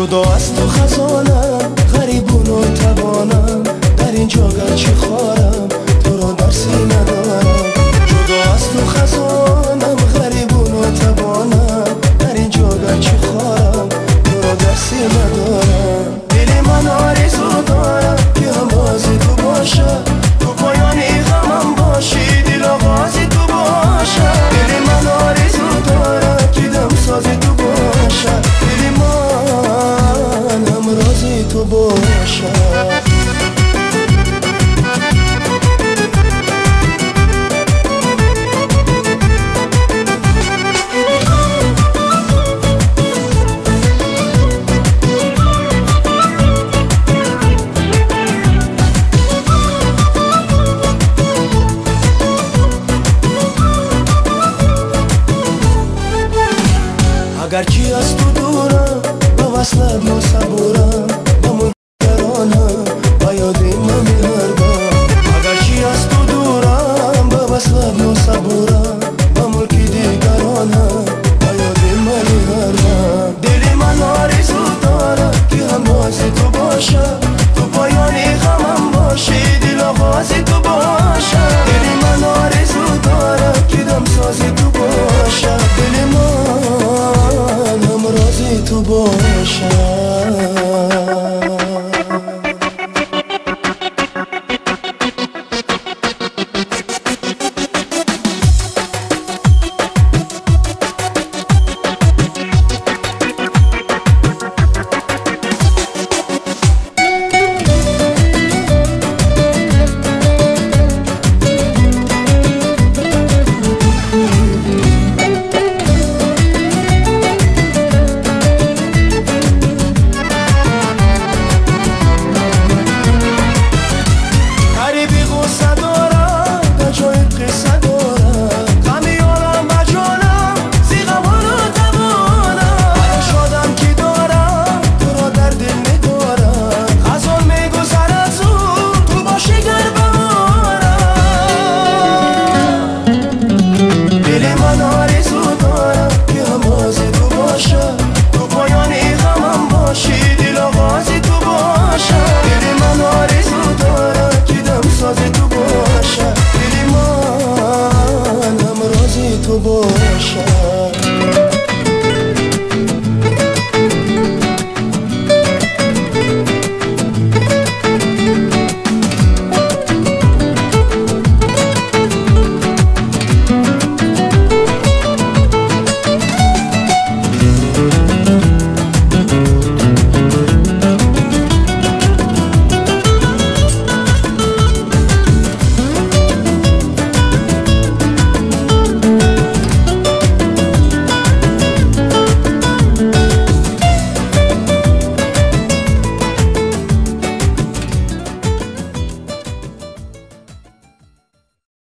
جدا از تو خزانم، غریبون و توانم، در اینجا گرچه خارم تو را درسی ندارم. جدا از تو خزانم، غریبون و توانم، در اینجا گرچه خارم تو را درسی ندارم. دل من آرزو دارم که هم بازی تو باشم، تو پایانی غمم باشی، دل آغازی تو باشم. دل من آرزو دارم که دم سازی تو باشم، دل من هم رازی تو باشم. اگرچه از تو دورم، با وصلت ما صبورم، با ملکرانم با یاد من می‌گردم. اگرچه از تو دورم، با وصلت ما صبورم، با ملک دیگرانم با یاد من می‌گردم. دل من آرزو دارم که هم بازی تو باشم، تو پایانی غمم باشی، دل آغازی تو باشم. دل من آرزو دارم که دم سازی تو باشم، دل من هم رازی تو باشم. تو باشم.